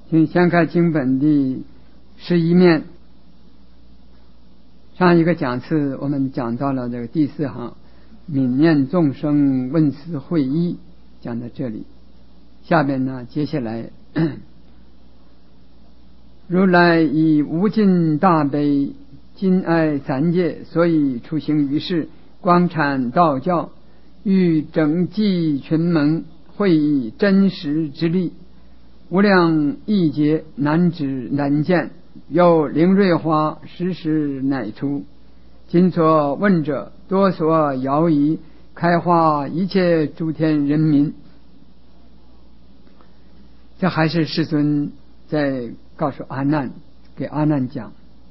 请先看经本第11面。上一个讲次我们讲到了这个第4行，泯念众生问思会意，讲到这里。下边呢，接下来如来以无尽大悲今爱三界，所以出行于世，光阐道教，欲整济群门，会以真实之力，无量义劫难指难见，有灵瑞花时时乃出。今所问者多所遥疑，开化一切诸天人民。这还是世尊在告诉阿难，给阿难讲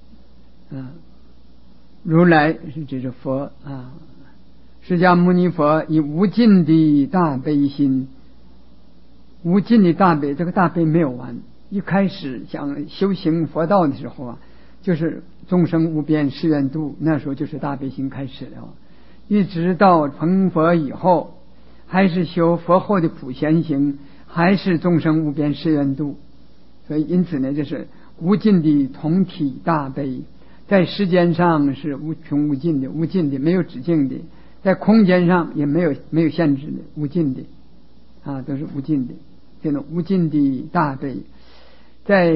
如来是指着佛释迦牟尼佛以无尽的大悲心，无尽的大悲，这个大悲没有完。一开始想修行佛道的时候就是众生无边誓愿度，那时候就是大悲心开始了。一直到成佛以后，还是修佛后的普贤行，还是众生无边誓愿度。所以因此呢，这是无尽的同体大悲，在时间上是无穷无尽的，无尽的，没有止境的；在空间上也没有限制的，无尽的都是无尽的。这种无尽的大悲，在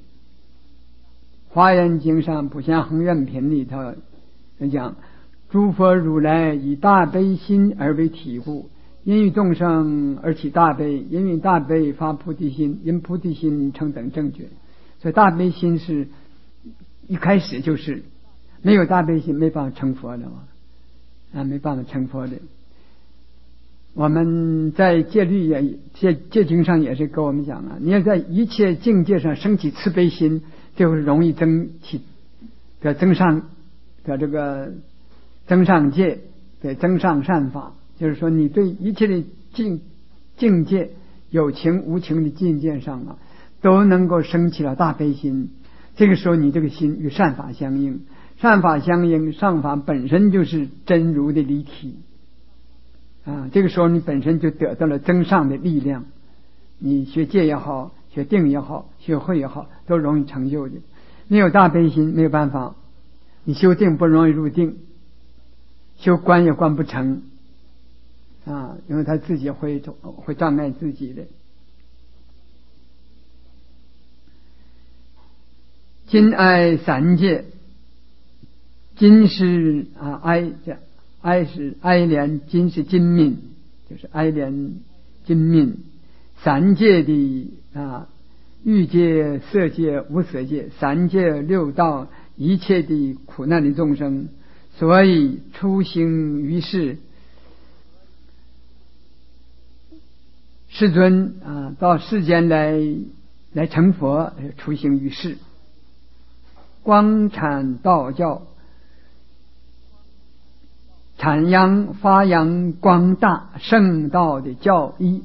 华严经上普贤行愿品里头讲，诸佛如来以大悲心而为体故，因于众生而起大悲，因于大悲发菩提心，因菩提心成等正觉。所以大悲心是一开始就是没有大悲心没办法成佛的没办法成佛的。我们在戒律戒经上也是跟我们讲你要在一切境界上升起慈悲心，就容易增上的这个增上戒，对，增上善法。就是说你对一切的境界，有情无情的境界上都能够升起了大悲心。这个时候你这个心与善法相应，善法相应，善法本身就是真如的离体这个时候你本身就得到了增上的力量。你学戒也好，学定也好，学慧也好，都容易成就的。没有大悲心没有办法，你修定不容易入定，修观也观不成因为他自己会障碍自己的。今爱三界，今是哀是哀怜，今是今悯，就是哀怜今悯。三界的欲界、色界、无色界，三界六道一切的苦难的众生，所以出行于世。世尊到世间来成佛，出行于世，光阐道教，阐扬发扬光大圣道的教义，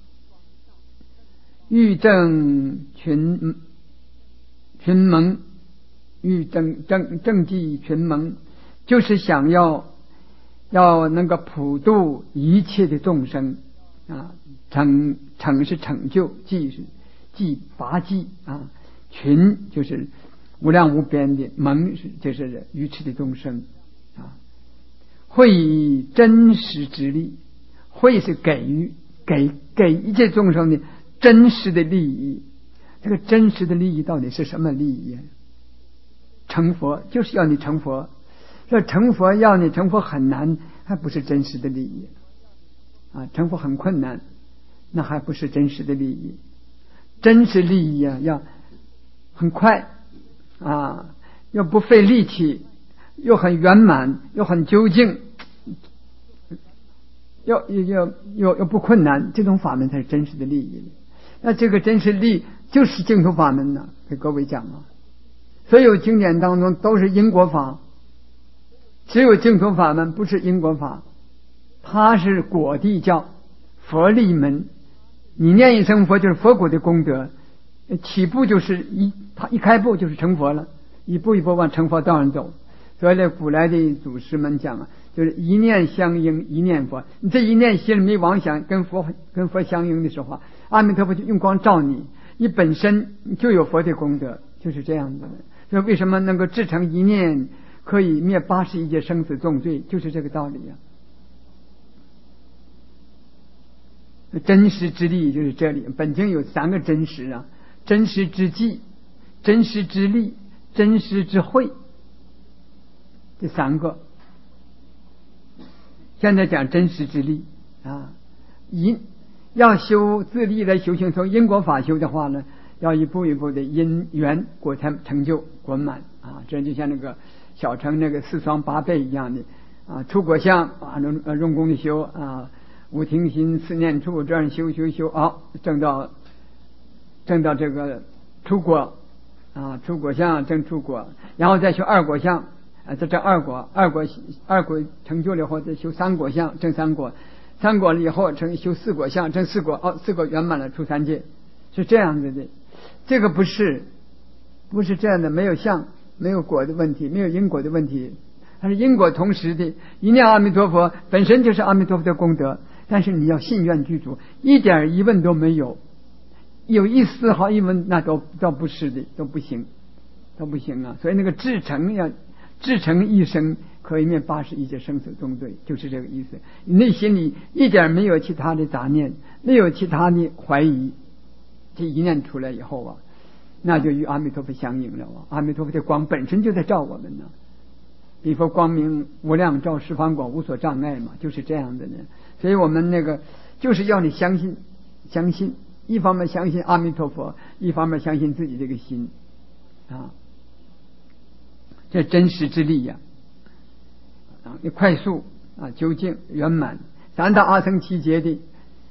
欲正群盟，欲正济群盟，就是想要能够普度一切的众生成是成就，济拔济群就是无量无边的，盟就是愚痴的众生会以真实之力，会是给一切众生的真实的利益。这个真实的利益到底是什么利益？成佛就是要你成佛，要成佛要你成佛很难，还不是真实的利益成佛很困难，那还不是真实的利益。真实利益要很快又不费力气，又很圆满，又很究竟，又不困难，这种法门才是真实的利益。那这个真实利就是净土法门给各位讲所有经典当中都是因果法，只有净土法门不是因果法，它是果地教，佛力门。你念一声佛就是佛果的功德，起步就是他一开步就是成佛了，一步一步往成佛道上走。所以古来的祖师们讲就是一念相应一念佛。你这一念心里没妄想，跟佛相应的时候阿弥陀佛就用光照你， 你本身就有佛的功德，就是这样子的。所以为什么能够至诚一念可以灭81劫生死重罪，就是这个道理啊。真实之力就是这里，本经有3个真实啊：真实之际、真实之力、真实之慧，这3个。现在讲真实之力啊，要修自力来修行，从因果法修的话呢，要一步一步的因缘果才成就果满啊。这就像那个小乘那个4双8倍一样的啊，出果相啊，用功的修啊，五停心4念处这样修证到这个出果啊，出果相证出果，然后再修2果相啊，这2果成就了以后再修3果相证3果，3果了以后修4果相证4果，4果圆满了出3界，是这样子的。这个不是这样的，没有相没有果的问题，没有因果的问题，它是因果同时的。一念阿弥陀佛本身就是阿弥陀佛的功德，但是你要信愿具足，一点疑问都没有，有一丝毫疑问那都不是的，都不行啊。所以那个至诚一生可以灭81劫生死重罪，就是这个意思。你内心里一点没有其他的杂念，没有其他的怀疑，这一念出来以后啊，那就与阿弥陀佛相应了啊。阿弥陀佛的光本身就在照我们呢，彼佛光明无量，照十方广，无所障碍嘛，就是这样的呢。所以我们那个就是要你相信，一方面相信阿弥陀佛，一方面相信自己这个心啊，这真实之力呀你快速啊，究竟圆满3大阿僧祇劫的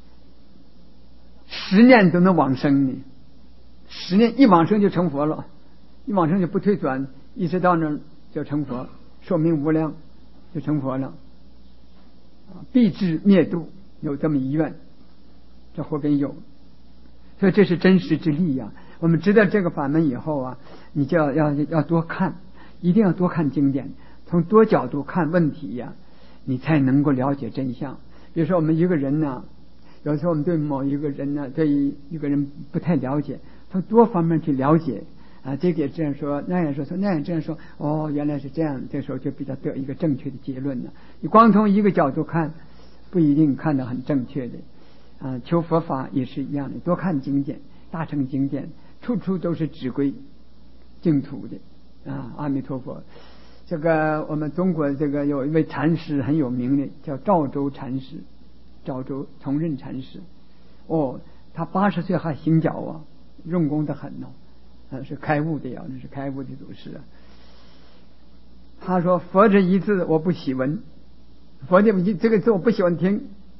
10念都能往生呢，10念一往生就成佛了，一往生就不退转，一直到那就成佛，寿命无量就成佛了，必至灭度，有这么一愿，这后边有。所以这是真实之力呀。我们知道这个法门以后啊，你就要多看，一定要多看经典，从多角度看问题呀，你才能够了解真相。比如说我们一个人呢，有时候我们对某一个人呢，对一个人不太了解，从多方面去了解啊，这个也这样说，那样说，那样这样说，哦，原来是这样，这时候就比较得一个正确的结论了。你光从一个角度看，不一定看得很正确的啊。求佛法也是一样的，多看经典，大乘经典，处处都是指归净土的啊。阿弥陀佛。这个我们中国这个有一位禅师很有名的，叫赵州禅师，赵州从任禅师。哦，他80岁还行脚啊，用功得很哦，是开悟的呀，那是开悟的祖师啊。他说：“佛这一字我不喜闻，佛这个字我不喜欢听。”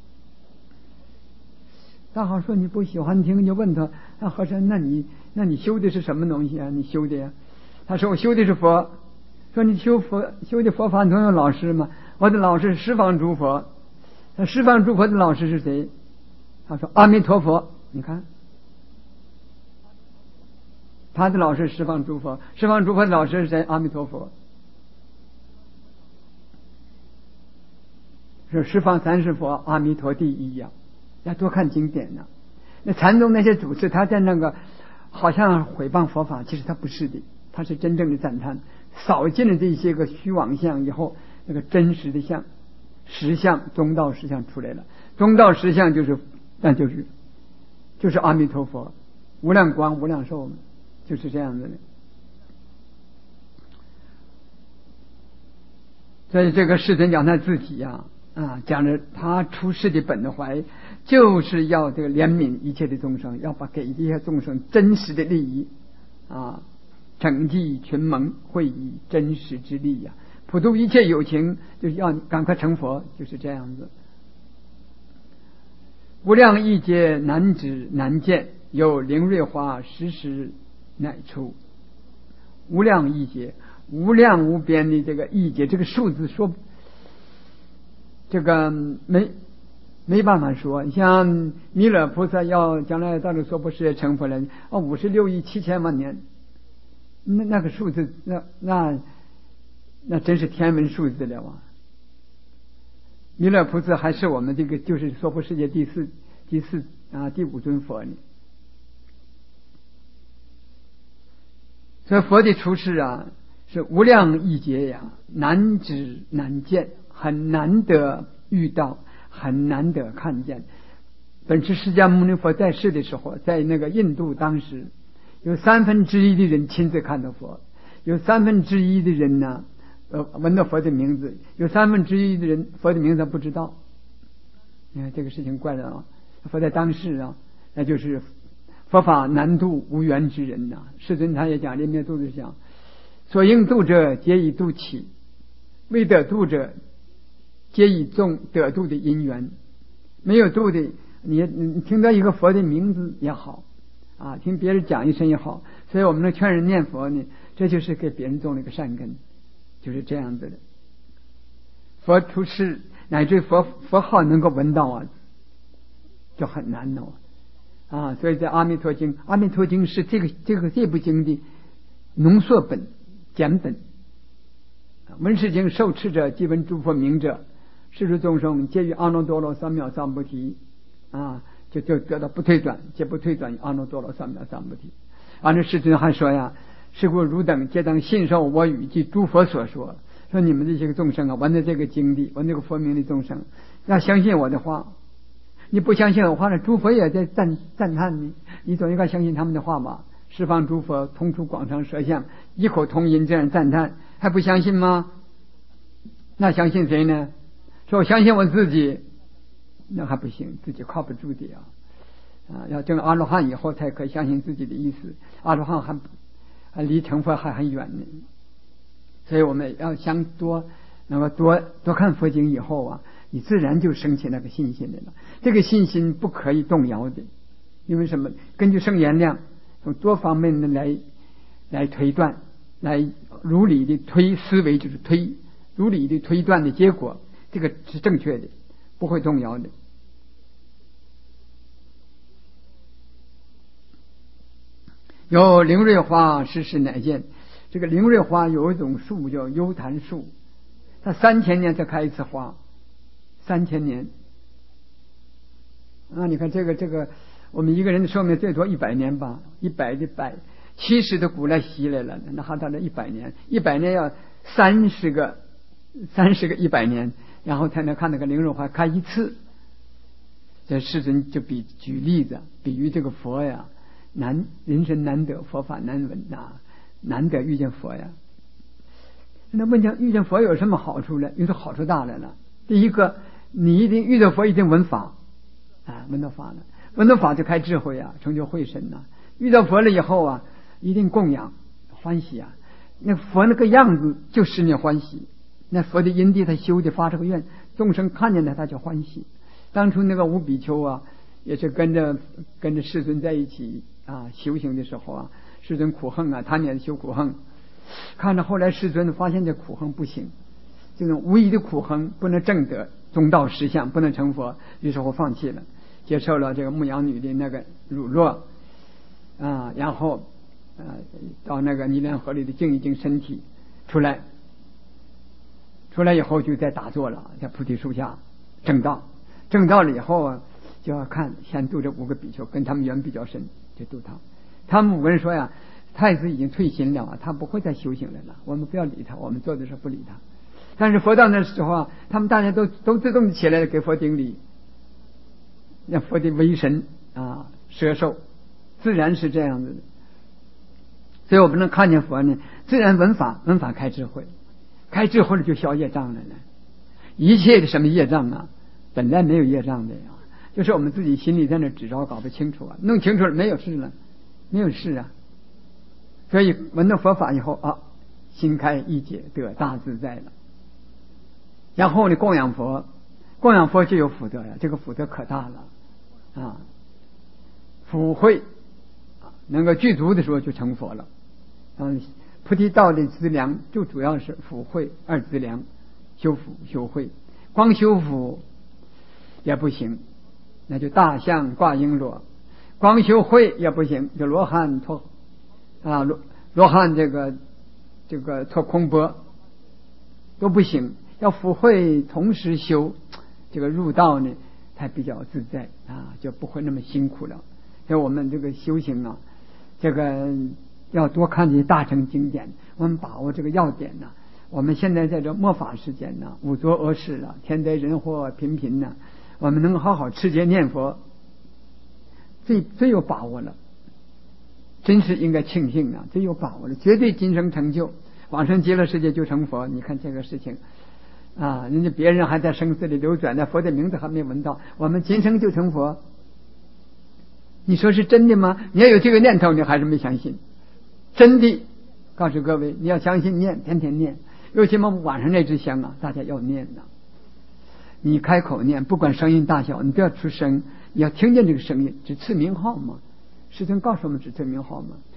大好说：“你不喜欢听，就问他，那和尚，那你修的是什么东西啊？你修的呀？”他说：“我修的是佛。”说你修的佛法，你总有老师吗？我的老师是十方诸佛。那十方诸佛的老师是谁？他说阿弥陀佛。你看，他的老师是十方诸佛，十方诸佛的老师是谁？阿弥陀佛。说十方三世佛，阿弥陀第一呀！要多看经典呢。那禅宗那些祖师，他在那个好像毁谤佛法，其实他不是的，他是真正的赞叹。扫尽了这些个虚妄相以后，那个真实的相、实相、中道实相出来了。中道实相就是阿弥陀佛，无量光、无量寿，就是这样子的。所以这个世尊讲他自己呀，讲着他出世的本怀，就是要这个怜悯一切的众生，要给一切众生真实的利益啊。整济群蒙，会以真实之力呀，普度一切有情，就是要赶快成佛，就是这样子。无量亿劫难指难见，有灵瑞花时乃出。无量亿劫，无量无边的这个亿劫，这个数字说，这个没办法说。像弥勒菩萨要将来到了娑婆世界成佛了，56亿7千万年。那个数字，那真是天文数字了啊！弥勒菩萨还是我们这个就是娑婆世界第五尊佛呢。 所以佛的出世啊，是无量亿劫呀，难知难见，很难得遇到，很难得看见。本师释迦牟尼佛在世的时候，在那个印度，当时有1/3的人亲自看到佛，有1/3的人呢，闻到佛的名字，有1/3的人佛的名字不知道。你看这个事情怪了啊！佛在当世啊，那就是佛法难度无缘之人呐。世尊他也讲，临灭度子讲，所应度者皆以度起，未得度者皆以众得度的因缘。没有度的，你听到一个佛的名字也好啊，听别人讲一声也好，所以我们能劝人念佛呢，这就是给别人种了一个善根，就是这样子的。佛出世乃至佛号能够闻到啊，就很难哦啊！所以在《阿弥陀经》，《阿弥陀经》是这部经的浓缩本、简本。闻是经受持者，即闻诸佛名者，世诸众生皆于阿耨多罗三藐三菩提啊，就得到不退转，皆不退转于阿耨多罗三藐三菩提。这世尊还说呀，是故汝等皆当信受我语及诸佛所说。说你们这些个众生啊，闻的这个经的，闻这个佛名的众生，要相信我的话。你不相信我的话呢，诸佛也在赞叹你，你总应该相信他们的话吧。十方诸佛同出广长舌相，异口同音这样赞叹，还不相信吗？那相信谁呢？说我相信我自己，那还不行，自己靠不住的啊！要证阿罗汉以后才可以相信自己的意思，阿罗汉还离成佛还很远呢。所以我们要能够多看佛经以后啊，你自然就升起那个信心来了。这个信心不可以动摇的，因为什么？根据圣言量，从多方面的来推断，来如理的推思维，就是如理的推断的结果，这个是正确的，不会动摇的。有灵瑞花时时乃见。这个灵瑞花有一种树叫幽檀树，它3000年才开一次花，3000年啊！你看这个，我们一个人的寿命最多100年吧，100的170的古来稀来了，那还到了100年，100年要30个100年，然后才能看那个灵瑞花开一次。这世尊就举例子，比喻这个佛呀，人生难得，佛法难闻呐。难得遇见佛呀，那问讲遇见佛有什么好处呢？有的好处大来了。第一个，你一定遇到佛，一定闻法啊，闻到法了，闻到法就开智慧啊，成就慧身呐。遇到佛了以后啊，一定供养欢喜啊。那佛那个样子就使你欢喜，那佛的因地他修的发这个愿，众生看见他就欢喜。当初那个五比丘啊，也是跟着世尊在一起啊修行的时候啊。世尊苦恨啊，他也修苦恨，看着后来世尊发现这苦恨不行，这种无疑的苦恨不能证得中道实相，不能成佛，于是我放弃了，接受了这个牧羊女的那个乳酪啊，然后到那个泥莲河里的净一净身体，出来以后就在打坐了，在菩提树下正道了以后啊，就要先度这5个比丘，跟他们缘比较深，就度他。他们5个人说呀，太子已经退心了，他不会再修行来了，我们不要理他，我们做的时候不理他。但是佛到那时候啊，他们大家都自动起来给佛顶礼，让佛的威神啊摄受，自然是这样子的。所以我们能看见佛呢，自然闻法开智慧了就消业障了呢。一切的什么业障啊，本来没有业障的呀，就是我们自己心里在那执着搞不清楚啊，弄清楚了没有事啊。所以闻到佛法以后啊，心开意解，得大自在了。然后呢，供养佛就有福德呀，这个福德可大了啊！福慧能够具足的时候就成佛了。菩提道的资粮就主要是福慧2资粮，修福修慧。光修福也不行，那就大象挂璎珞；光修慧也不行，就罗汉这个脱空钵都不行。要福慧同时修，这个入道呢才比较自在啊，就不会那么辛苦了。所以我们这个修行啊，这个要多看这些大乘经典，我们把握这个要点呢。我们现在在这末法时间呢，五浊恶世了，天灾人祸频频呢，我们能好好持戒念佛，最有把握了，真是应该庆幸啊，最有把握了，绝对今生成就，往生极乐世界就成佛。你看这个事情啊，人家别人还在生死里流转，那佛的名字还没闻到，我们今生就成佛，你说是真的吗？你要有这个念头，你还是没相信。真的告诉各位，你要相信念，天天念，尤其我们晚上那支香啊，大家要念呐。你开口念，不管声音大小，你都要出声，你要听见这个声音，只赐名号嘛。师尊告诉我们只赐名号嘛。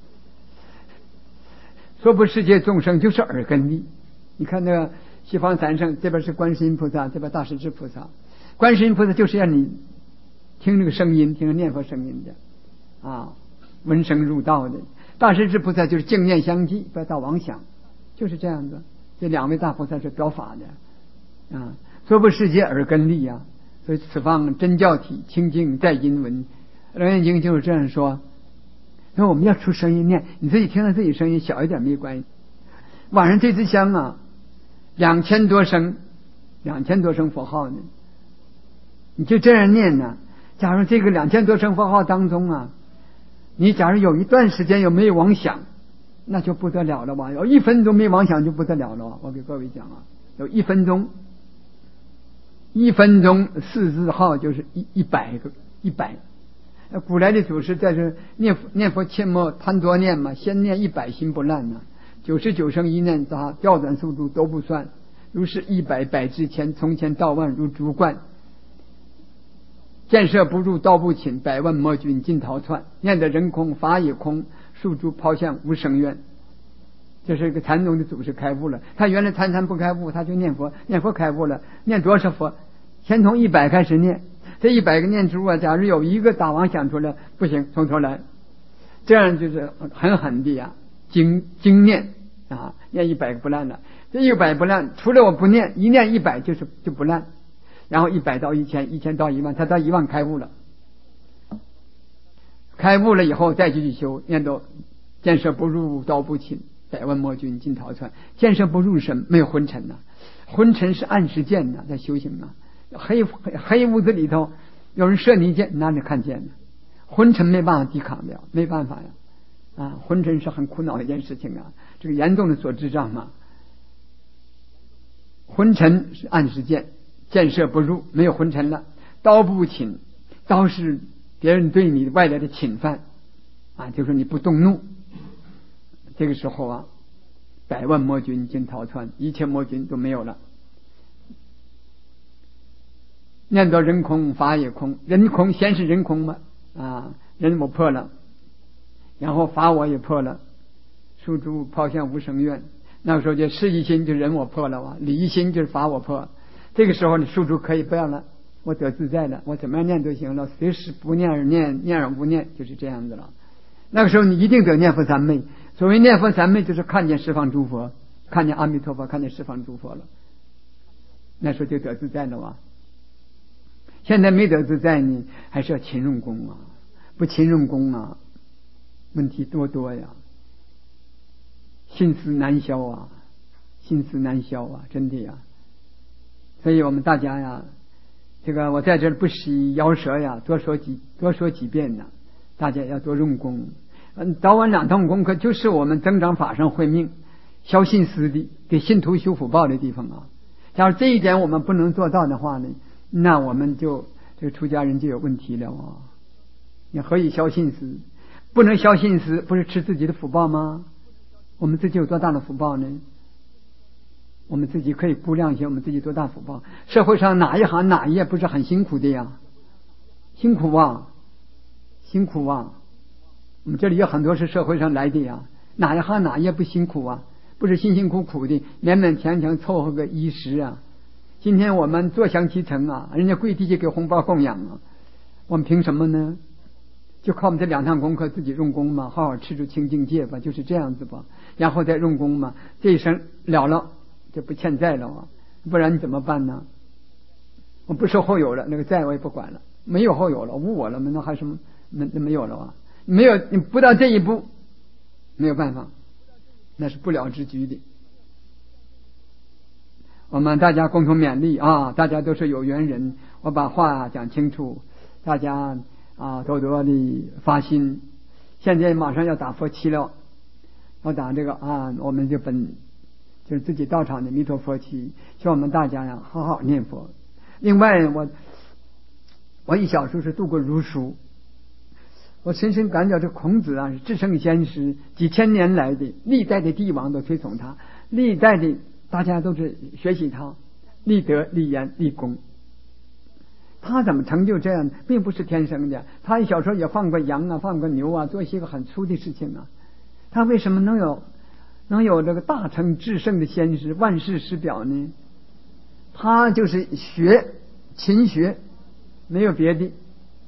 娑婆世界众生就是耳根力。你看那个西方三圣，这边是观世音菩萨，这边大势至菩萨。观世音菩萨就是让你听那个声音，听念佛声音的啊，闻声入道的。大势至菩萨就是净念相继，不要到妄想，就是这样子。这两位大菩萨是表法的啊。娑婆世界耳根力啊，所以此方真教体清净在音闻。楞严经就是这样说，说我们要出声音念，你自己听到自己声音小一点没关系。晚上这支香啊，2000多声佛号呢，你就这样念呢。假如这个2000多声佛号当中啊，你假如有一段时间有没有妄想，那就不得了了吧？有1分钟没妄想就不得了了。我给各位讲啊，有1分钟，1分钟4字号就是100个100。古来的祖师在这念佛切莫贪多念嘛，先念100心不乱呢，99声一念杂，调转速度都不算。如是100百之前，从前到万如竹冠。建设不入道不侵，百万魔军尽逃窜。念得人空法也空，数诸抛向无生愿。这是一个禅宗的祖师开悟了，他原来参不开悟，他就念佛，念佛开悟了。念多少佛？先从100开始念，这100个念珠啊，假如有一个大妄想出来，不行，从头来。这样就是狠狠的呀，精念啊，念100个不烂了。这100不烂，除了我不念，一念100就不烂。然后100到1000，1000到10000，他到10000开悟了。开悟了以后再继续修，念到建设不入道不侵，百万魔军尽逃窜。建设不入神，没有昏沉呐，昏沉是暗时见呐，在修行啊。黑屋子里头有人射你一箭，哪里看见呢？昏沉没办法抵抗的，没办法呀。啊，昏沉是很苦恼的一件事情啊，这个严重的所知障嘛。昏沉是暗时见，建设不入，没有昏沉了。刀不侵，刀是别人对你外来的侵犯啊，就是你不动怒。这个时候啊，百万魔军尽逃窜，一切魔军都没有了。念到人空法也空，人空先是人空嘛啊，人我破了，然后法我也破了，数诸抛向无生愿。那个时候就事一心就人我破了啊，理一心就是法我破。这个时候你数诸可以不要了，我得自在了，我怎么样念都行了，随时不念而念，念而不念，就是这样子了。那个时候你一定得念佛三昧。所谓念佛三昧，就是看见十方诸佛，看见阿弥陀佛，看见十方诸佛了，那时候就得自在了啊。现在没得自在呢，还是要勤用功啊，不勤用功啊，问题多呀，心思难消啊，心思难消啊，真的呀。所以我们大家呀，这个我在这里不惜摇舌呀，多说几遍呢，大家要多用功。早晚2堂功课就是我们增长法上慧命、消信思的、给信徒修福报的地方啊。假如这一点我们不能做到的话呢，那我们就这个出家人就有问题了啊！你何以消信思？不能消信思，不是吃自己的福报吗？我们自己有多大的福报呢？我们自己可以估量一下，我们自己多大福报？社会上哪一行哪一业不是很辛苦的呀？辛苦啊，辛苦啊！我们这里有很多是社会上来的呀，哪一行哪一业不辛苦啊？不是辛辛苦苦的，勉勉强强凑合个衣食啊。今天我们坐享其成啊，人家跪地就给红包供养啊，我们凭什么呢？就靠我们这2堂功课自己用功嘛，好好持住清净戒吧，就是这样子吧，然后再用功嘛，这一生了就不欠债了啊，不然你怎么办呢？我不受后有了，那个债我也不管了，没有后有了，无我了，那还什么没有了啊？没有，你不到这一步， 没有办法，那是不了之举的。我们大家共同勉励啊，大家都是有缘人，我把话讲清楚，大家多多的发心。现在马上要打佛七了，要打这个我们就是自己道场的弥陀佛七，希望我们大家呀好好念佛。另外我一小时是度过儒书，我深深感觉这孔子是至圣先师，几千年来的历代的帝王都推崇他，历代的大家都是学习他，立德立言立功。他怎么成就这样，并不是天生的，他小时候也放过羊放过牛做一些个很粗的事情他为什么能有这个大成至圣的先师，万世师表呢？他就是勤学，没有别的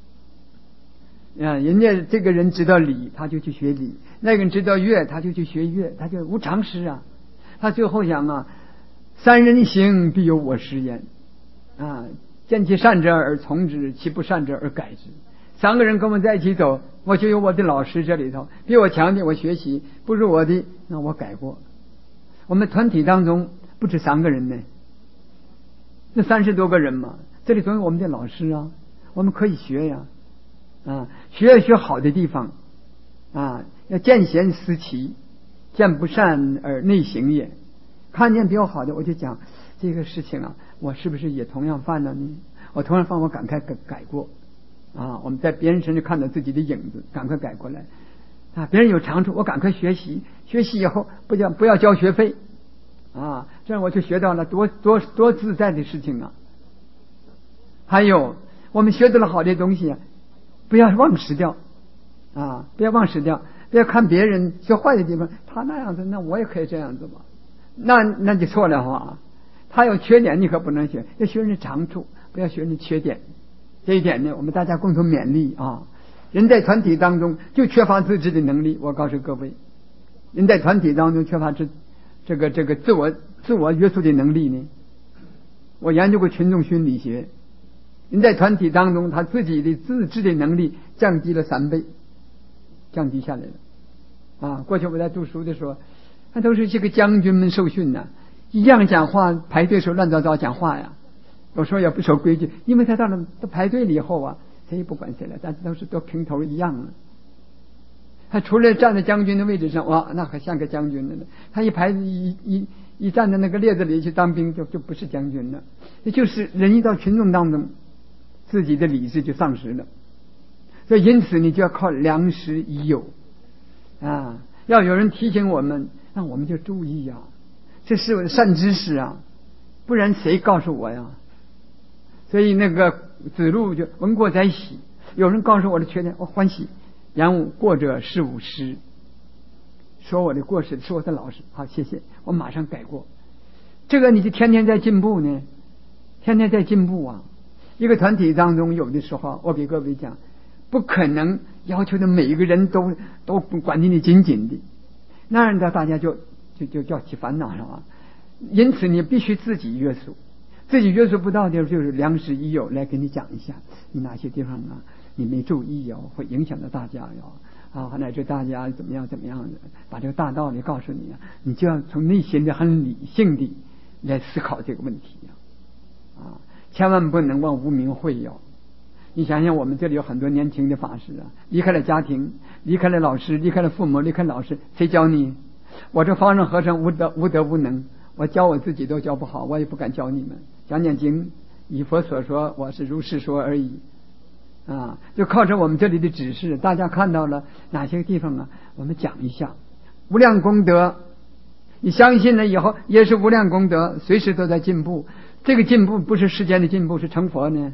人家这个人知道礼，他就去学礼；那个人知道乐，他就去学乐，他就无常识他最后想三人行，必有我师焉见其善者而从之，其不善者而改之。三个人跟我在一起走，我就有我的老师这里头，比我强的我学习，不如我的那我改过。我们团体当中不止3个人呢，那30多个人嘛，这里总有我们的老师我们可以学学好的地方要见贤思齐，见不善而内省也。看见比较好的，我就讲这个事情我是不是也同样犯了呢？我同样犯，我赶快改过我们在别人身上看到自己的影子，赶快改过来别人有长处，我赶快学习以后不要交学费这样我就学到了多自在的事情还有我们学到了好的东西不要忘失掉不要忘失掉，不要看别人学坏的地方，他那样子，那我也可以这样子吧，那就错了他有缺点你可不能学，要学人的长处，不要学人的缺点。这一点呢，我们大家共同勉励人在团体当中就缺乏自制的能力，我告诉各位，人在团体当中缺乏这个自我约束的能力呢。我研究过群众心理学，人在团体当中他自己的自制的能力降低了3倍，降低下来了过去我在读书的时候，那都是这个将军们受训一样讲话，排队时候乱糟糟讲话有时候也不守规矩，因为他到了排队了以后谁也不管谁了，大家都平头一样他除了站在将军的位置上，那可像个将军了呢。他一排一站在那个列子里去当兵，就不是将军了。也就是人一到群众当中，自己的理智就丧失了。所以因此你就要靠良师益友要有人提醒我们，那我们就注意这是善知识不然谁告诉我所以那个子路就闻过哉喜，有人告诉我的缺点，我欢喜。然吾过者是吾师，说我的过失是我的老师，好，谢谢，我马上改过。这个你就天天在进步呢，天天在进步一个团体当中，有的时候我给各位讲，不可能要求的每一个人都管得你紧紧的，那样的大家就叫起烦恼了因此你必须自己约束，自己约束不到的就是良师益友来给你讲一下，你哪些地方你没注意会影响到大家乃至大家怎么样的，把这个大道理告诉你你就要从内心的很理性的来思考这个问题千万不能忘无名会你想想，我们这里有很多年轻的法师离开了家庭，离开了老师，离开了父母，离开老师，谁教你？我这方丈和尚无德无能，我教我自己都教不好，我也不敢教你们。讲经，以佛所说，我是如是说而已就靠着我们这里的指示，大家看到了哪些地方我们讲一下。无量功德，你相信了以后也是无量功德，随时都在进步。这个进步不是时间的进步，是成佛呢。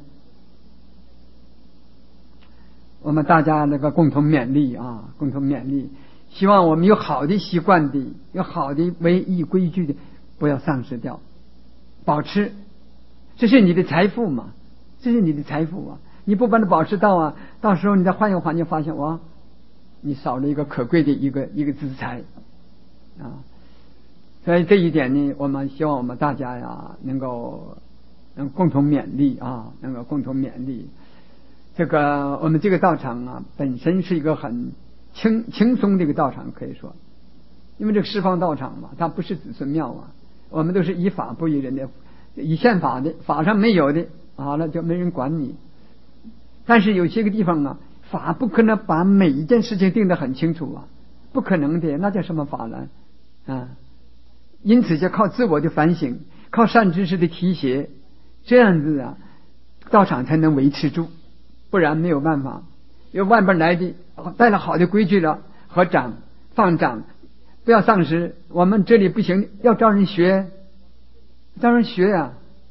我们大家那个共同勉励共同勉励，希望我们有好的习惯的，有好的唯一规矩的，不要丧失掉，保持，这是你的财富嘛，这是你的财富你不把它保持到到时候你再换一个环境，发现你少了一个可贵的一个资财所以这一点呢，我们希望我们大家能共同勉励能够共同勉励。这个我们这个道场本身是一个很轻松的一个道场，可以说因为这个释放道场嘛，它不是子孙庙啊，我们都是依法不依人的，以宪法的，法上没有的，好了就没人管你。但是有些个地方啊，法不可能把每一件事情定得很清楚啊，不可能的，那叫什么法呢？啊，因此就靠自我的反省，靠善知识的提携，这样子啊，道场才能维持住，不然没有办法。有外边来的带了好的规矩了，合掌放掌，不要丧失。我们这里不行，要招人学，招人学呀。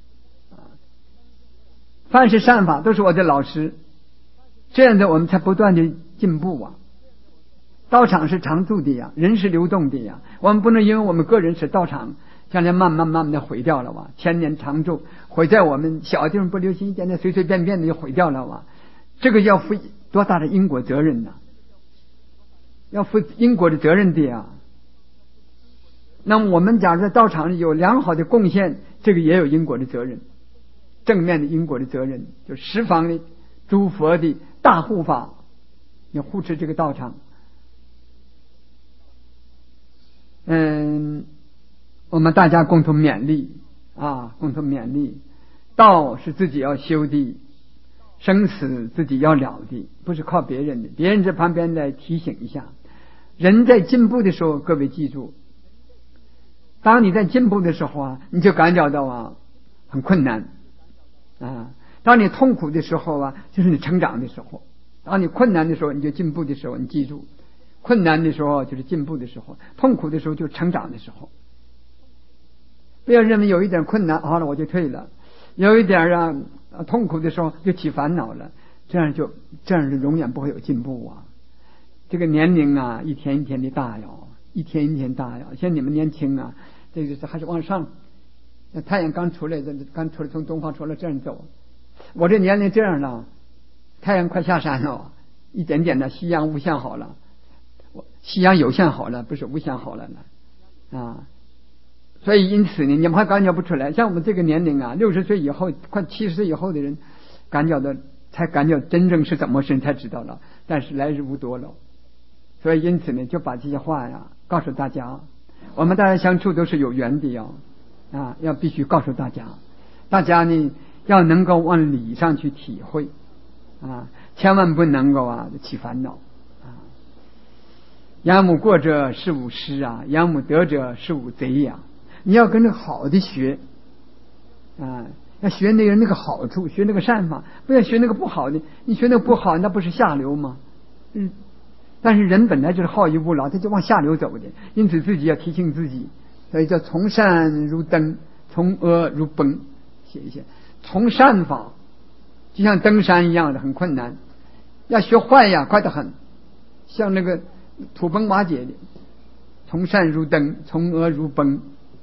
凡是善法都是我的老师，这样子我们才不断的进步啊。道场是常住的呀，人是流动的呀，我们不能因为我们个人是道场，将来慢慢的毁掉了吧，千年常住，毁在我们小地方不留心一点点，随随便便的就毁掉了吧。这个要负多大的因果责任呢？要负因果的责任的呀。那么我们假如在道场里有良好的贡献，这个也有因果的责任，正面的因果的责任，就十方的诸佛的大护法，要护持这个道场。我们大家共同勉励啊，共同勉励。道是自己要修的，生死自己要了的，不是靠别人的，别人在旁边来提醒一下。人在进步的时候，各位记住，当你在进步的时候啊，你就感觉到啊很困难啊。当你痛苦的时候啊，就是你成长的时候；当你困难的时候，你就进步的时候。你记住，困难的时候就是进步的时候，痛苦的时候就是成长的时候。不要认为有一点困难好了我就退了，有一点痛苦的时候就起烦恼了，这样就永远不会有进步啊。这个年龄啊一天一天的大呀，一天一天大呀。像你们年轻啊，这个还是往上，那太阳刚出来从东方出来这样走，我这年龄这样了，太阳快下山了，一点点的夕阳无限好了，夕阳有限好了，不是无限好了呢啊。所以因此呢，你们还感觉不出来。像我们这个年龄啊，60岁以后快70岁以后的人，才感觉真正是怎么回事才知道了，但是来日无多了。所以因此呢，就把这些话呀告诉大家，我们大家相处都是有缘的呀啊，要必须告诉大家，大家呢要能够往理上去体会啊，千万不能够起烦恼啊。养母过者是吾师啊，养母得者是吾贼呀。你要跟着好的学啊，要学那个好处，学那个善法，不要学那个不好的。你学那个不好，那不是下流吗？但是人本来就是好逸恶劳，他就往下流走的，因此自己要提醒自己，所以叫从善如登，从恶如崩。写一写，从善法就像登山一样的很困难，要学坏呀快得很，像那个土崩瓦解的。从善如登，从恶如崩。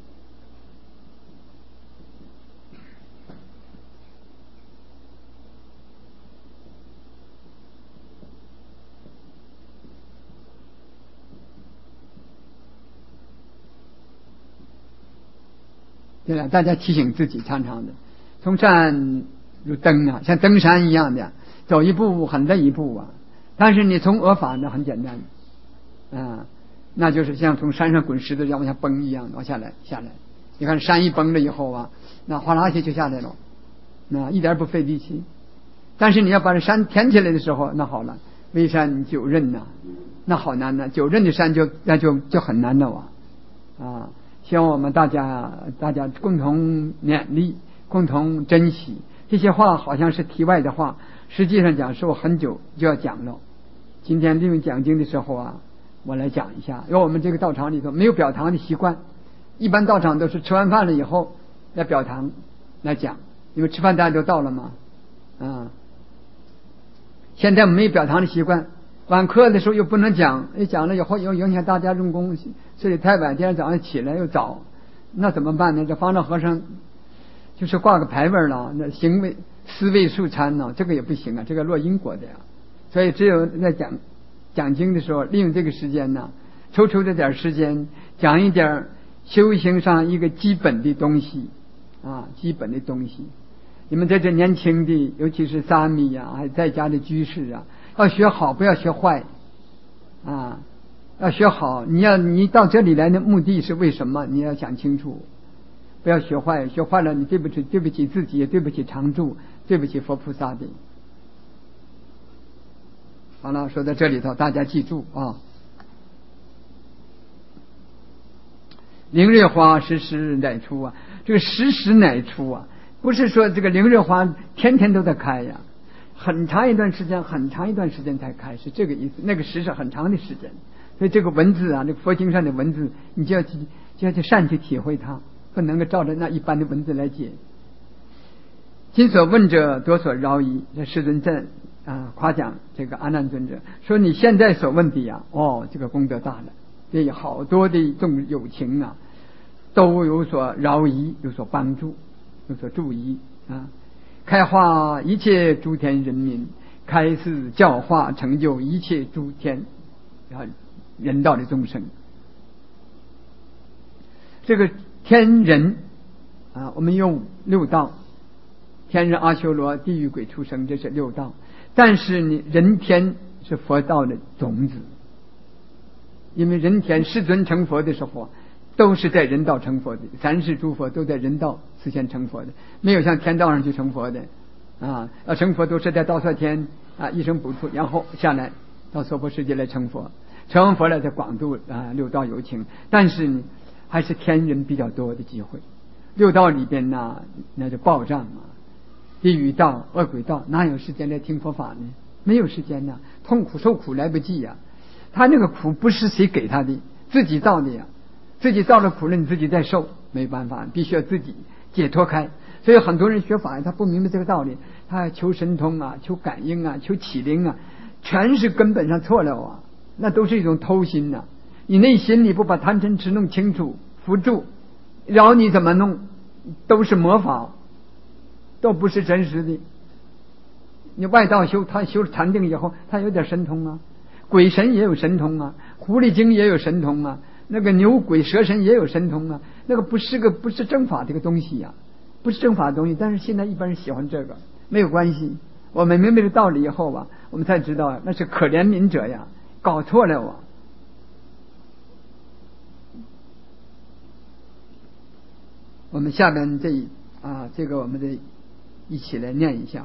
对了，大家提醒自己常常的，从善如登啊，像登山一样的，走一步很累一步啊。但是你从恶法呢很简单啊，那就是像从山上滚石头往下崩一样，往下来。你看山一崩了以后啊，那哗啦一下就下来了，那一点不费力气。但是你要把这山填起来的时候，那好了，微山九仞呐，那好难呐，九仞的山就很难了啊。希望我们大家共同勉励，共同珍惜。这些话好像是题外的话，实际上讲是我很久就要讲了。今天利用讲经的时候啊，我来讲一下。因为我们这个道场里头没有表堂的习惯，一般道场都是吃完饭了以后来表堂来讲，因为吃饭大家都到了嘛啊。现在我们没有表堂的习惯，晚课的时候又不能讲，一讲了以后又影响大家用功，睡得太晚，第二天早上起来又早，那怎么办呢？这方丈和尚就是挂个牌位了，那行为思维素餐呢，这个也不行啊，这个落因果的呀。所以只有在讲经的时候，利用这个时间呢，抽这点时间讲一点修行上一个基本的东西啊，基本的东西。你们在这年轻的，尤其是沙弥呀，还在家的居士啊，要学好，不要学坏啊。 要学好。你到这里来的目的是为什么？你要想清楚，不要学坏。学坏了，你对不起自己，也对不起常住，对不起佛菩萨的。好了，说到这里头，大家记住啊。凌日花时时乃出啊，这个时时乃出啊，不是说这个凌日花天天都在开呀，很长一段时间才开，是这个意思。那个时是很长的时间，所以这个文字啊，这个佛经上的文字，你就要去善去体会它，不能够照着那一般的文字来解。今所问者，多所饶疑。这世尊在夸奖这个阿难尊者，说你现在所问的呀，这个功德大了。对好多的众有情啊，都有所饶益，有所帮助，有所助益啊，开化一切诸天人民，开示教化成就一切诸天人道的众生。这个天人啊，我们用六道，天人阿修罗地狱鬼畜生，这是六道。但是你人天是佛道的种子，因为人天世尊成佛的时候都是在人道成佛的，三世诸佛都在人道实现成佛的，没有像天道上去成佛的啊。要成佛都是在道色天一生不出，然后下来到娑婆世界来成佛，成完佛了在广度六道有情。但是呢，还是天人比较多的机会。六道里边呢，那就报障地狱道、恶鬼道，哪有时间来听佛法呢？没有时间呢，痛苦受苦来不及呀。他那个苦不是谁给他的，自己造的呀，自己造了苦了，你自己在受，没办法，必须要自己解脱开。所以很多人学法他不明白这个道理，他求神通求感应求启灵全是根本上错了那都是一种偷心你内心你不把贪嗔痴弄清楚扶住，饶你怎么弄都是魔法，都不是真实的。你外道他修禅定以后，他有点神通鬼神也有神通狐狸精也有神通那个牛鬼蛇神也有神通那个不是正法这个东西不是正法的东西。但是现在一般人喜欢这个，没有关系。我们明白这道理以后我们才知道那是可怜悯者搞错了我们下面这个我们得一起来念一下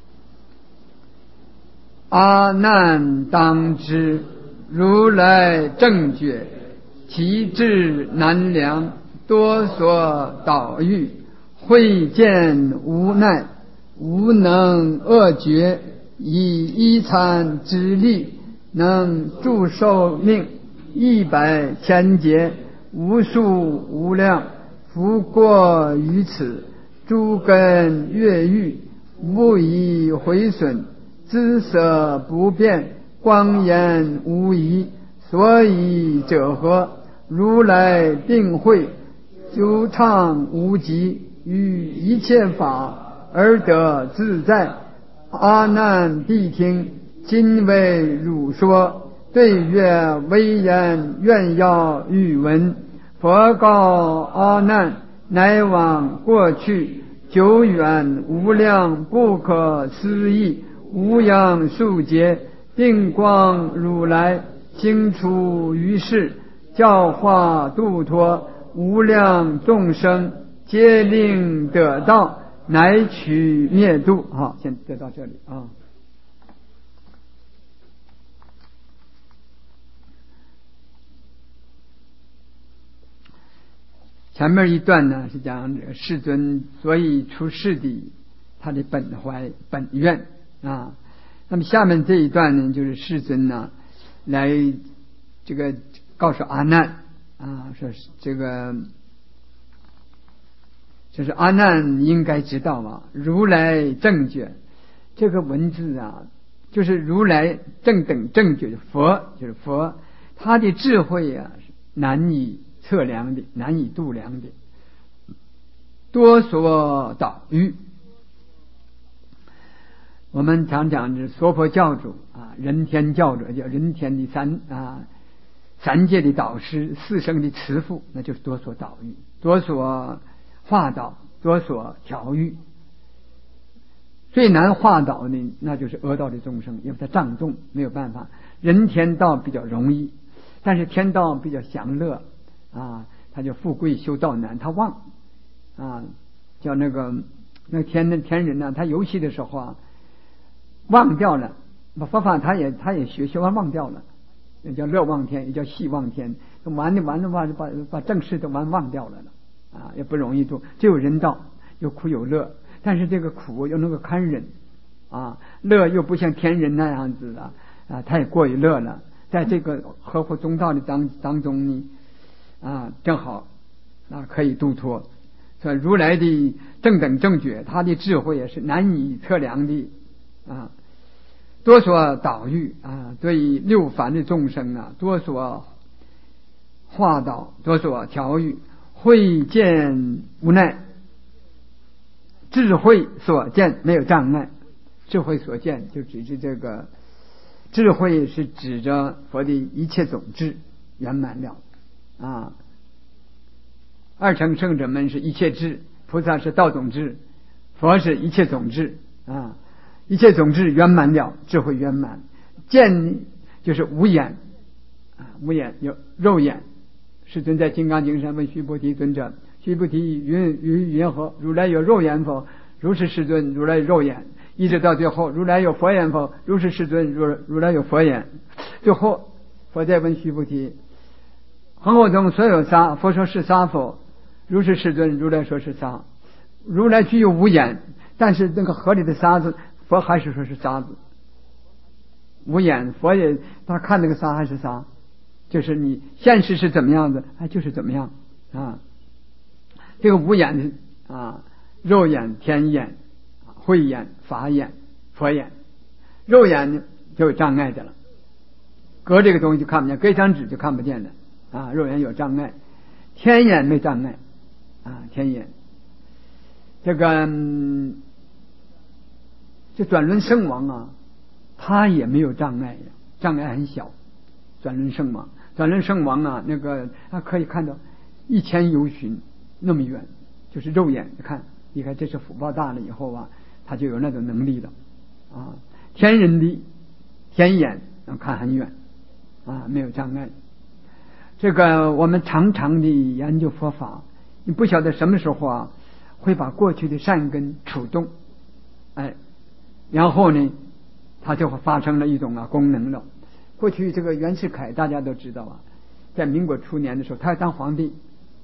阿难当知，如来正觉，其智难量，多所导欲，慧见无奈，无能恶绝，以一餐之力，能助寿命100千劫，无数无量，福过于此，诸根越狱，不以毁损，姿色不变，光颜无疑，所以者何？如来定慧，究畅无极，于一切法而得自在。阿难谛听，今为汝说。对曰：微言愿要欲闻。佛告阿难：乃往过去，久远无量，不可思议，无量数劫，定光如来清除于世，教化度脱无量众生，皆令得道，乃取灭度。好，先得到这里前面一段呢是讲世尊所以出世的他的本怀本愿那么下面这一段呢，就是世尊来这个告诉阿难说这个就是阿难应该知道如来正觉这个文字就是如来正等正觉，佛就是佛，他的智慧难以测量的，难以度量的，多所导欲。我们常讲是娑婆教主人天教主，叫人天的三界的导师，四生的慈父，那就是多所导欲，多所化导，多所调御。最难化导的那就是恶道的众生，因为它障重，没有办法。人天道比较容易， 但是天道比较享乐啊，他就富贵修道难，他忘啊，叫那天人呢，他游戏的时候啊忘掉了，佛法他也学完忘掉了，也叫乐忘天，也叫戏忘天，玩的话把正事都忘掉了啊，也不容易做。只有人道有苦有乐，但是这个苦又能够堪忍啊，乐又不像天人那样子啊，太过于乐了。在这个合乎中道的当中呢啊，正好啊可以度脱。所以如来的正等正觉，他的智慧也是难以测量的啊，多所导育啊，对六凡的众生啊，多所化导，多所调育，慧见无奈，智慧所见没有障碍。智慧所见就指着这个智慧，是指着佛的一切总智圆满了啊。二乘圣者们是一切智，菩萨是道总智，佛是一切总智啊，一切总智圆满了，智慧圆满。见就是无眼啊，无眼有肉眼。世尊在金刚经上问须菩提尊者：须菩提云何？如来有肉眼否？如是世尊，如来有肉眼。一直到最后，如来有佛眼否？如是世尊，如来有佛眼。最后佛再问须菩提：恒河中所有沙，佛说是沙否？如是世尊，如来说是沙。如来具有无眼，但是那个河里的沙子，佛还是说是沙子。无眼，佛也他看那个沙还是沙，就是你现实是怎么样子，就是怎么样啊。这个无眼啊，肉眼、天眼、慧眼、法眼、佛眼。肉眼呢就有障碍的了，隔这个东西就看不见，隔一张纸就看不见了啊，肉眼有障碍。天眼没障碍啊，天眼这个这转轮圣王啊，他也没有障碍呀，障碍很小。转轮圣王啊，那个他可以看到1000由旬那么远，就是肉眼看，你看这是福报大了以后啊，他就有那种能力了啊。天人的天眼能看很远啊，没有障碍。这个我们常常的研究佛法，你不晓得什么时候啊会把过去的善根触动，然后呢它就会发生了一种功能了。过去这个袁世凯大家都知道啊，在民国初年的时候，他要当皇帝，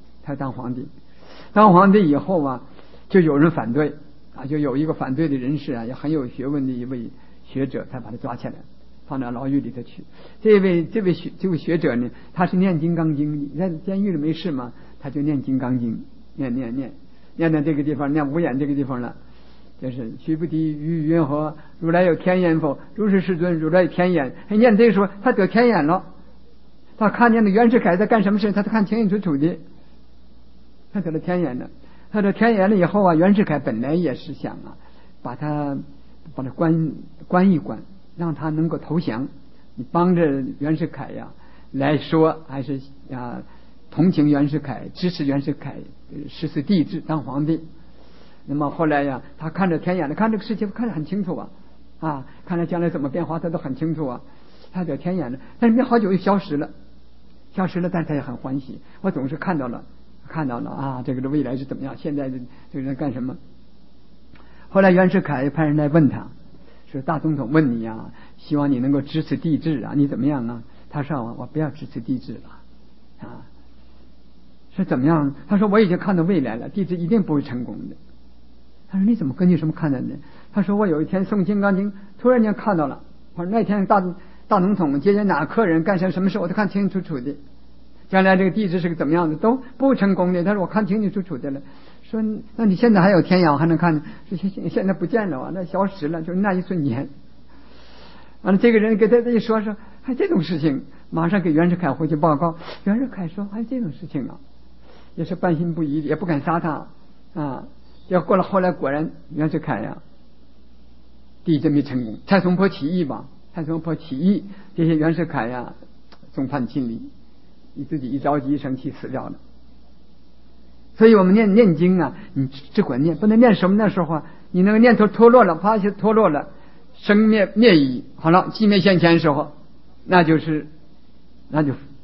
当皇帝以后啊，就有人反对啊，就有一个反对的人士啊，也很有学问的一位学者，他把他抓起来放到牢狱里头去。这位学者呢，他是念金刚经，在监狱里没事嘛，他就念金刚经，念到这个地方，念无眼这个地方了，就是须菩提云何？如来有天眼否？如是世尊，如来有天眼。念这个时候他得天眼了，他看见了袁世凯在干什么事，他都看清清楚楚的，他得了天眼了。他得天眼了以后啊，袁世凯本来也是想把他关一关，让他能够投降。你帮着袁世凯呀来说，还是同情袁世凯，支持袁世凯实施帝制当皇帝。那么后来呀，他看着天眼了，看这个事情看得很清楚啊，看来将来怎么变化他都很清楚啊。他得天眼了，但是没好久又消失了，但是他也很欢喜，我总是看到了啊，这个未来是怎么样，现在这个人干什么。后来袁世凯派人来问他，说大总统问你啊，希望你能够支持帝制啊，你怎么样啊？他说我不要支持帝制了啊。是怎么样？他说我已经看到未来了，帝制一定不会成功的。他说你怎么根据什么看的呢？他说我有一天诵金刚经，突然间看到了，我说那天大总统接见哪个客人干什么事，我都看清清楚楚的。将来这个帝制是个怎么样的都不会成功的。他说我看清清楚楚的了。说那你现在还有天眼，我还能看？说现在不见了，那消失了，就那一瞬间。完了，这个人给他一说还这种事情，马上给袁世凯回去报告。袁世凯说还有这种事情也是半信不疑，也不敢杀他啊。要过了后来果然袁世凯帝制没成功。蔡松坡起义，这些袁世凯众叛亲离，你自己一着急一生气死掉了。所以我们念经你只管念，不能念什么的时候你那个念头脱落了，发现脱落了，生灭已好了，寂灭现前的时候，那就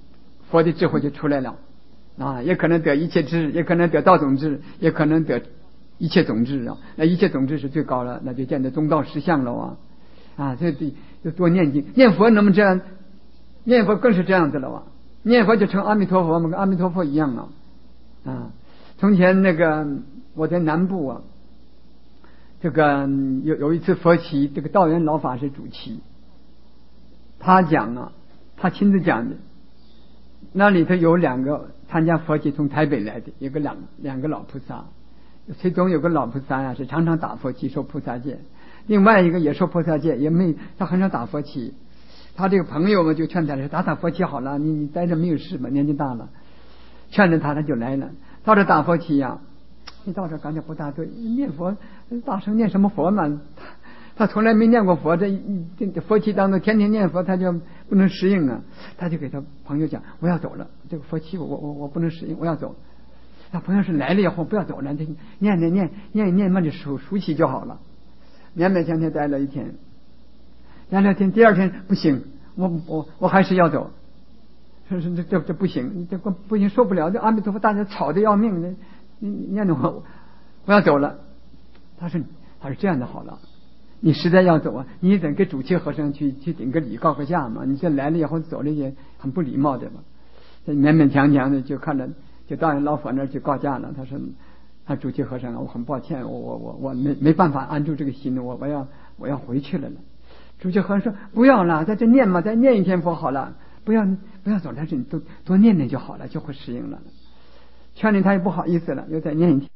佛的智慧就出来了啊，也可能得一切智，也可能得道种智，也可能得一切种智啊。那一切种智是最高了，那就见得中道实相了啊！这就多念经念佛，能不能这样？念佛更是这样子了念佛就成阿弥陀佛嘛，跟阿弥陀佛一样啊！从前那个我在南部这个有一次佛期，这个道元老法师主期，他讲他亲自讲的。那里头有2个参加佛期从台北来的，有个两个老菩萨，其中有个老菩萨是常常打佛期受菩萨戒，另外一个也受菩萨戒，他很少打佛期。他这个朋友就劝他说打佛期好了，你待着没有事嘛，年纪大了，劝着他就来了。到这打佛期你到这感觉不大对，念佛大声念什么佛嘛？他从来没念过佛，这佛期当中天天念佛，他就不能适应他就给他朋友讲，我要走了，这个佛期我不能适应，我要走。他朋友是来了以后不要走了，念慢就熟悉就好了。勉勉强强待了一天，待了天，第二天不行，我还是要走。说这不行，这不行，受不了，这阿弥陀佛大家吵得要命，念着我要走了。他说这样的好了，你实在要走你也得给主切和尚去顶个礼告个假嘛，你这来了以后走了也很不礼貌的嘛。这勉勉强强的就看着就到人老佛那儿去告假了。他说主切和尚我很抱歉，我没办法安住这个心，我要回去了。主切和尚说不要了，在这念嘛，再念一天佛好了，不要走，但是你多念就好了，就会适应了。劝你他也不好意思了，又再念一天。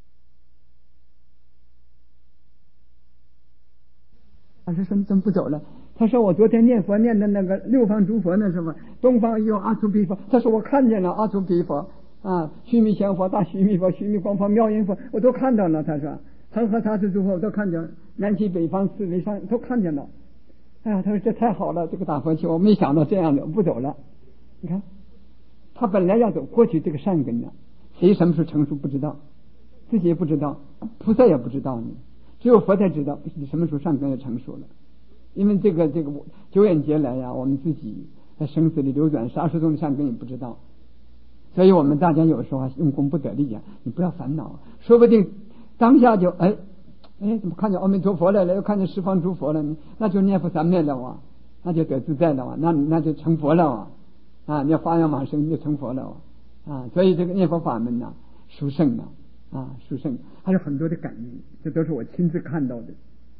他说你怎么不走了？他说我昨天念佛念的那个六方诸佛呢，是吧？东方有阿阇毗佛，他说我看见了阿阇毗佛须弥降佛、大须弥佛、须弥光佛、妙音佛，我都看到了。他说恒河沙数诸佛我都看见，南西北方四维上都看见了。他说这太好了，这个大佛期我没想到这样的，我不走了。你看他本来要走，过去这个善根谁什么时候成熟不知道，自己也不知道，菩萨也不知道呢，只有佛才知道你什么时候善根也成熟了。因为这个久远劫来我们自己在生死里流转杀生中的善根也不知道，所以我们大家有时候用功不得力你不要烦恼，说不定当下就怎么看见阿弥陀佛来了，又看见十方诸佛了，那就念佛三昧了那就得自在了那就成佛了你要发扬往生就成佛了所以这个念佛法门殊胜殊胜，还有很多的感应，这都是我亲自看到的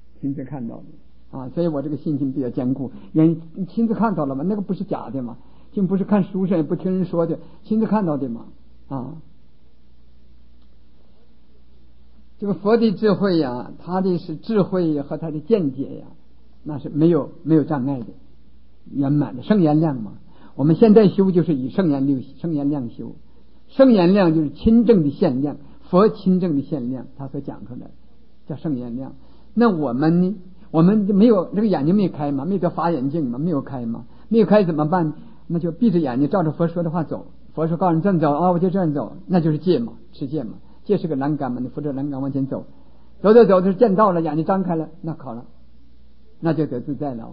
所以我这个信心比较坚固，你亲自看到了嘛，那个不是假的嘛，就不是看书上也不听人说的，亲自看到的嘛这个佛的智慧他的是智慧和他的见解那是没有障碍的，圆满的圣言量嘛。我们现在修就是以圣言量修，圣言量就是亲证的现量，佛亲证的现量，他所讲出来叫圣言量。那我们呢？我们没有这个眼睛没开嘛，没得法眼镜嘛，没有开嘛，没有开怎么办？那就闭着眼睛照着佛说的话走。佛说告诉你这么走我就这样走，那就是戒嘛，持戒嘛。戒是个栏杆嘛，你扶着栏杆往前走，走就是见到了，眼睛张开了，那好了，那就得自在了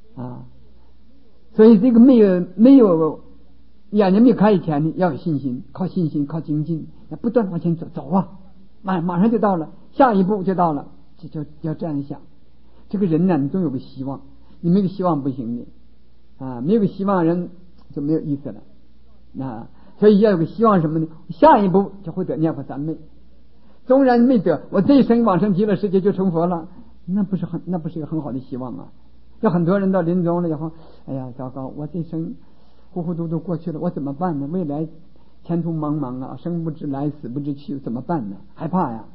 所以这个没有眼睛没有开以前呢，要有信心，靠信心靠精进，要不断往前走马上就到了，下一步就到了，就要这样想。这个人你总有个希望，你没有希望不行的没有个希望人就没有意思了所以要有个希望什么呢？下一步就会得念佛三昧。纵然没得，我这一生往生极乐世界就成佛了，那不是一个很好的希望有很多人到临终了以后，哎呀糟糕，我这生糊糊涂涂过去了，我怎么办呢？未来前途茫茫生不知来死不知去，怎么办呢？害怕呀。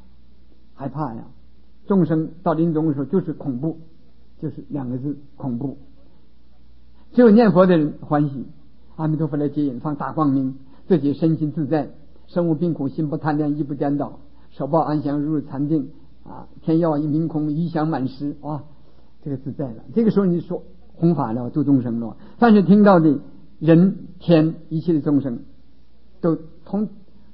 众生到临终的时候就是恐怖，就是2个字，恐怖。只有念佛的人欢喜，阿弥陀佛来接引，放大光明，自己身心自在，身无病苦，心不贪恋，意不颠倒，手抱安详，如入禅定天耀一明空，余香满室这个自在了。这个时候你说弘法了，度众生了，但是听到的人天一切的众生都通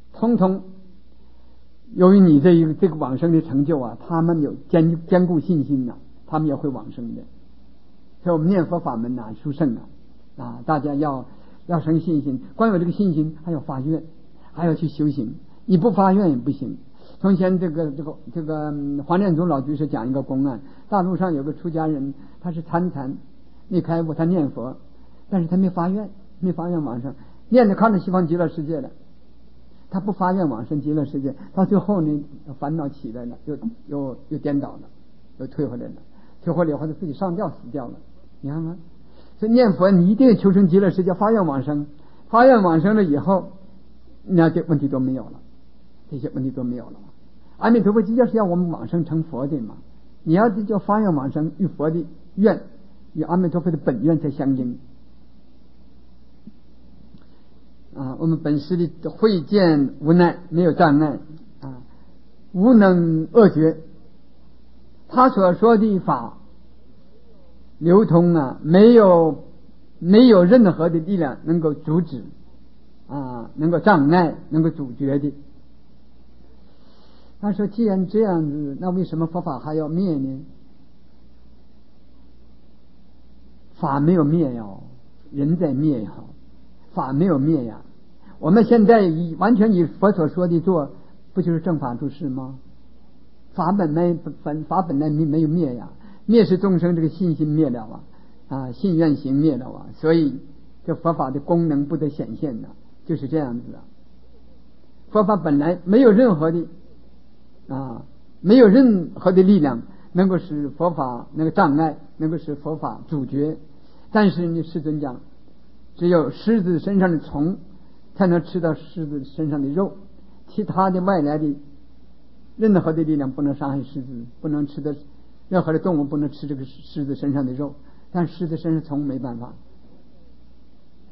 由于你这个往生的成就他们有坚固信心他们也会往生的。所以我们念佛法门殊胜大家要要生信心，光有这个信心还要发愿，还要去修行，你不发愿也不行。从前这个黄念祖老居士讲一个公案，大陆上有个出家人，他是参禅没开悟，他念佛，但是他没发愿往生，念着看着西方极乐世界了，他不发愿往生极乐世界，到最后呢烦恼起来了，又颠倒了，又退回来了，退回来以后他自己上吊死掉了。你看看，所以念佛你一定要求生极乐世界，发愿往生，发愿往生了以后，那这问题都没有了，这些问题都没有了。阿弥陀佛就是要我们往生成佛的嘛，你要叫发愿往生，与佛的愿与阿弥陀佛的本愿才相应啊。我们本师的慧见无奈，没有障碍啊，无能恶绝，他所说的法流通啊，没有任何的力量能够阻止啊，能够障碍，能够阻绝的。他说既然这样子，那为什么佛法还要灭呢？法没有灭呀，人在灭呀，法没有灭呀。我们现在完全以佛所说的做，不就是正法住世吗？法本来没有灭呀，灭是众生这个信心灭了啊，信愿行灭了啊，所以这佛法的功能不得显现的，就是这样子的。佛法本来没有任何的没有任何的力量能够使佛法那个障碍，能够使佛法阻绝。但是呢，世尊讲，只有狮子身上的虫才能吃到狮子身上的肉，其他的外来的任何的力量不能伤害狮子，不能吃的任何的动物不能吃这个狮子身上的肉，但狮子身上虫没办法。